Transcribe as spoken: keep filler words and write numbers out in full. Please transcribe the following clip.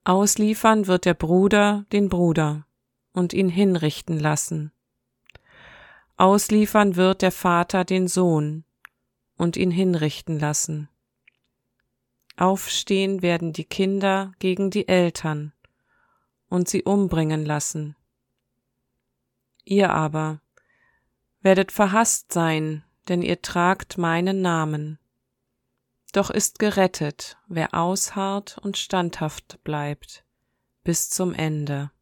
Ausliefern wird der Bruder den Bruder und ihn hinrichten lassen. Ausliefern wird der Vater den Sohn und ihn hinrichten lassen. Aufstehen werden die Kinder gegen die Eltern und sie umbringen lassen. Ihr aber werdet verhasst sein, denn ihr tragt meinen Namen. Doch ist gerettet, wer ausharrt und standhaft bleibt bis zum Ende.